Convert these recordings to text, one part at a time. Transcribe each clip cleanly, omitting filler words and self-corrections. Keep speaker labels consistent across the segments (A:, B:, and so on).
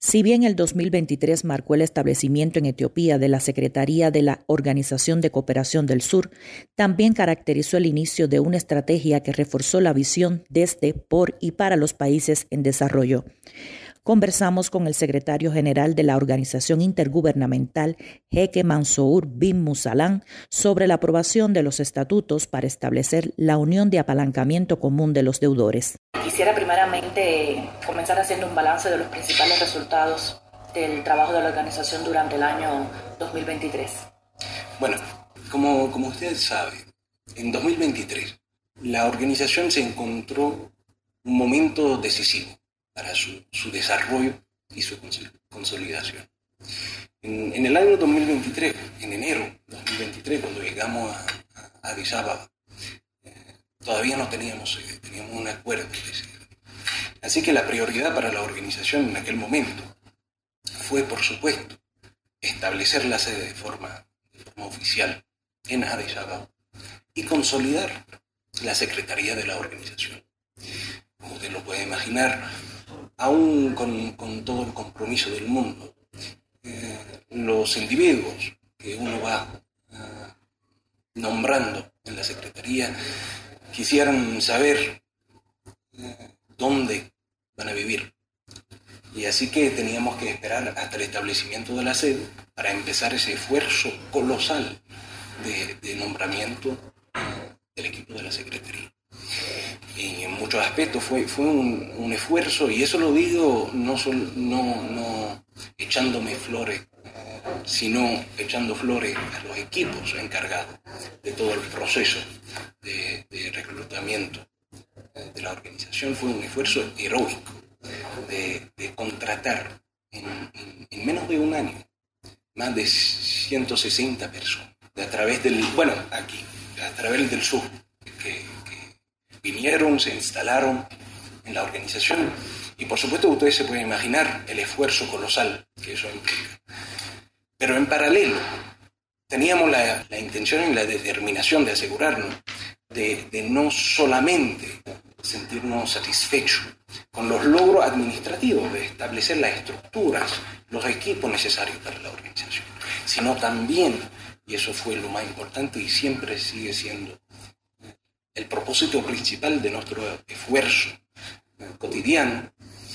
A: Si bien el 2023 marcó el establecimiento en Etiopía de la Secretaría de la Organización de Cooperación del Sur, también caracterizó el inicio de una estrategia que reforzó la visión desde, por y para los países en desarrollo. Conversamos con el secretario general de la Organización Intergubernamental, Jeque Mansour bin Musalan, sobre la aprobación de los estatutos para establecer la Unión de Apalancamiento Común de los Deudores.
B: Quisiera primeramente comenzar haciendo un balance de los principales resultados del trabajo de la organización durante el año 2023.
C: Bueno, como ustedes saben, en 2023 la organización se encontró un momento decisivo para su desarrollo y su consolidación. En el año 2023, en enero de 2023, cuando llegamos a Addis Ababa, todavía no teníamos un acuerdo. Así que la prioridad para la organización en aquel momento fue, por supuesto, establecer la sede de forma oficial en Addis Ababa y consolidar la secretaría de la organización. Como usted lo puede imaginar, aún con todo el compromiso del mundo, los individuos que uno va nombrando en la secretaría quisieran saber dónde van a vivir. Y así que teníamos que esperar hasta el establecimiento de la sede para empezar ese esfuerzo colosal de nombramiento del equipo de la secretaría. Y en muchos aspectos fue un esfuerzo, y eso lo digo no echándome flores, sino echando flores a los equipos encargados de todo el proceso de reclutamiento de la organización. Fue un esfuerzo heroico de contratar en menos de un año más de 160 personas a través del sur, que vinieron, se instalaron en la organización, y por supuesto ustedes se pueden imaginar el esfuerzo colosal que eso implica. Pero en paralelo teníamos la intención y la determinación de asegurarnos de no solamente sentirnos satisfechos con los logros administrativos de establecer las estructuras, los equipos necesarios para la organización, sino también, y eso fue lo más importante y siempre sigue siendo el propósito principal de nuestro esfuerzo cotidiano,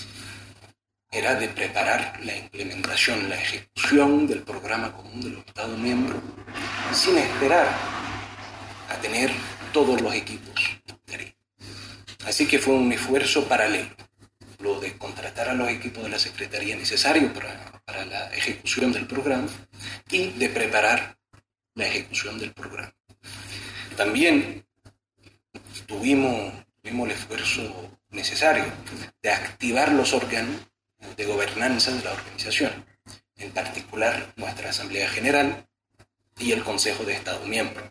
C: era de preparar la implementación, la ejecución del programa común de los Estados miembros, sin esperar a tener todos los equipos. Así que fue un esfuerzo paralelo, lo de contratar a los equipos de la Secretaría necesarios para la ejecución del programa y de preparar la ejecución del programa. También tuvimos el esfuerzo necesario de activar los órganos de gobernanza de la organización, en particular nuestra Asamblea General y el Consejo de Estados Miembros.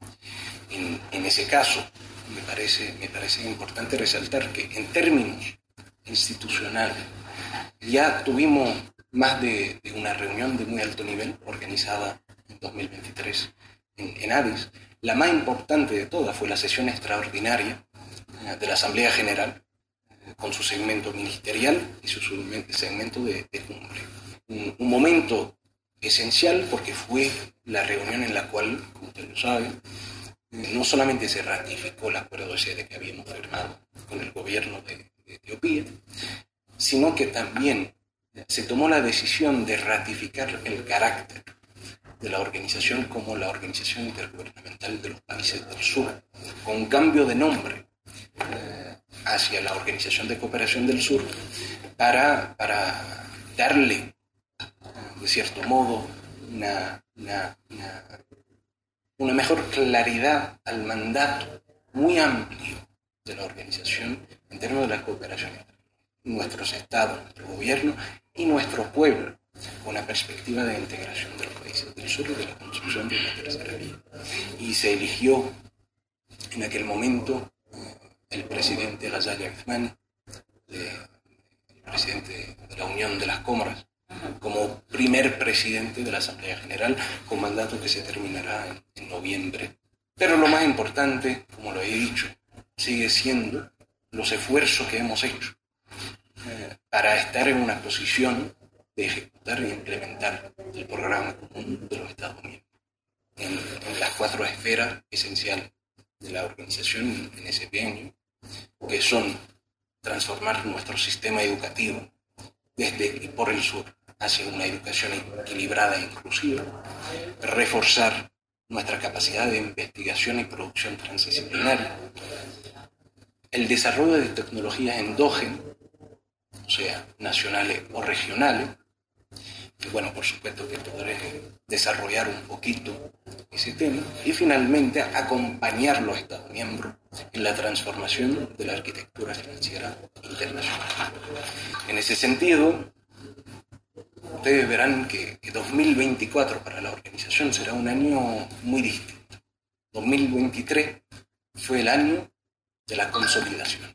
C: En ese caso, me parece importante resaltar que en términos institucionales ya tuvimos más de una reunión de muy alto nivel organizada en 2023 en Addis. La más importante de todas fue la sesión extraordinaria de la Asamblea General, con su segmento ministerial y su segmento de cumbre. Un momento esencial porque fue la reunión en la cual, como usted lo sabe, no solamente se ratificó el acuerdo de sede que habíamos firmado con el gobierno de Etiopía, sino que también se tomó la decisión de ratificar el carácter de la organización como la Organización Intergubernamental de los Países del Sur, con cambio de nombre hacia la Organización de Cooperación del Sur, para darle, de cierto modo, una mejor claridad al mandato muy amplio de la organización en términos de la cooperación entre nuestros estados, nuestro gobierno y nuestro pueblo, con una perspectiva de integración de los países del sur y de la construcción de una tercera vía. Y se eligió en aquel momento el presidente Ghazali Afmani, el presidente de la Unión de las Comoras, como primer presidente de la Asamblea General, con mandato que se terminará en noviembre. Pero lo más importante, como lo he dicho, sigue siendo los esfuerzos que hemos hecho para estar en una posición de ejecutar e implementar el programa común de los Estados miembros en las 4 esferas esenciales de la organización en ese bienio, que son transformar nuestro sistema educativo desde y por el sur hacia una educación equilibrada e inclusiva, reforzar nuestra capacidad de investigación y producción transdisciplinaria, el desarrollo de tecnologías endógenas, o sea, nacionales o regionales, y bueno, por supuesto que podré desarrollar un poquito ese tema, y finalmente acompañar a los Estados miembros en la transformación de la arquitectura financiera internacional. En ese sentido, ustedes verán que 2024 para la organización será un año muy distinto. 2023 fue el año de la consolidación.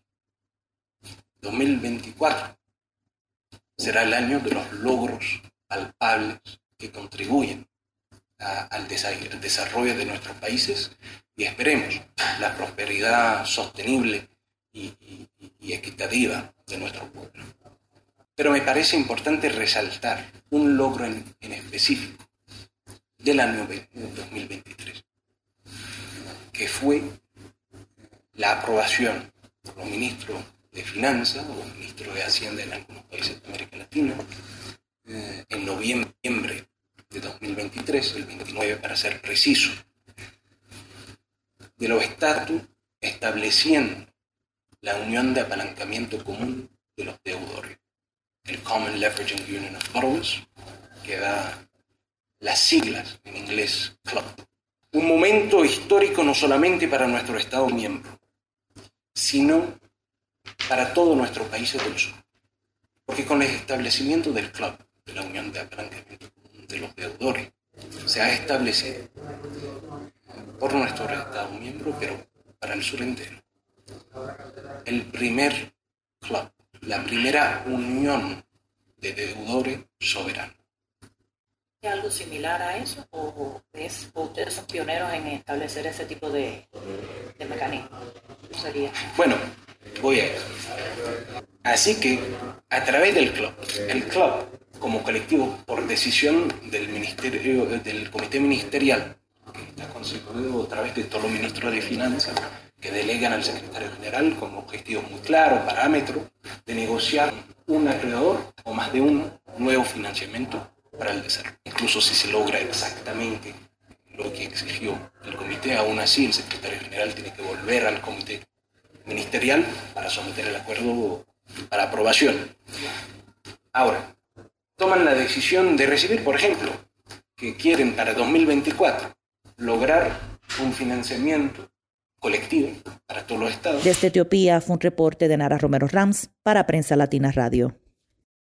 C: 2024 será el año de los logros palpables que contribuyen al desarrollo de nuestros países y esperemos la prosperidad sostenible y equitativa de nuestro pueblo. Pero me parece importante resaltar un logro en específico del año 2023, que fue la aprobación por los ministros de Finanzas o ministros de Hacienda en algunos países de América Latina en noviembre de 2023, el 29 para ser preciso, de los estatus estableciendo la unión de apalancamiento común de los deudores, el Common Leveraging Union of Borrowers, que da las siglas en inglés CLUB. Un momento histórico no solamente para nuestro Estado miembro, sino para todos nuestros países del sur. Porque con el establecimiento del CLUB, de la Unión de Apalancamiento Común de los Deudores, se ha establecido por nuestro Estado miembro, pero para el sur entero, el primer CLUB, la primera unión de deudores soberanos.
B: ¿Es algo similar a eso o ustedes son pioneros en establecer ese tipo de mecanismo? ¿Sería?
C: Bueno, voy a eso. Así que a través del CLUB, el CLUB como colectivo por decisión del comité ministerial, que está constituido a través de todos los ministros de Finanzas, que delegan al secretario general con objetivos muy claros, parámetros, de negociar un acreedor o más de un nuevo financiamiento para el desarrollo. Incluso si se logra exactamente lo que exigió el comité, aún así el secretario general tiene que volver al comité ministerial para someter el acuerdo para aprobación. Ahora, toman la decisión de recibir, por ejemplo, que quieren para 2024 lograr un financiamiento colectivo para todos los estados.
A: Desde Etiopía fue un reporte de Nara Romero Rams para Prensa Latina Radio.